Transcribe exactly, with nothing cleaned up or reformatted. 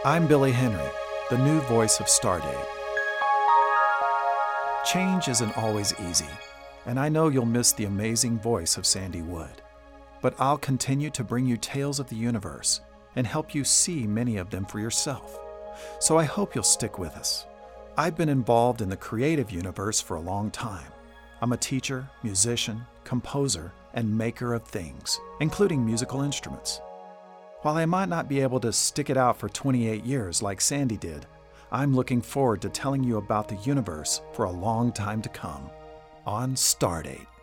I'm Billy Henry, the new voice of Stardate. Change isn't always easy, and I know you'll miss the amazing voice of Sandy Wood. But I'll continue to bring you tales of the universe and help you see many of them for yourself. So I hope you'll stick with us. I've been involved in the creative universe for a long time. I'm a teacher, musician, composer, and maker of things, including musical instruments. While I might not be able to stick it out for twenty-eight years like Sandy did, I'm looking forward to telling you about the universe for a long time to come on Stardate.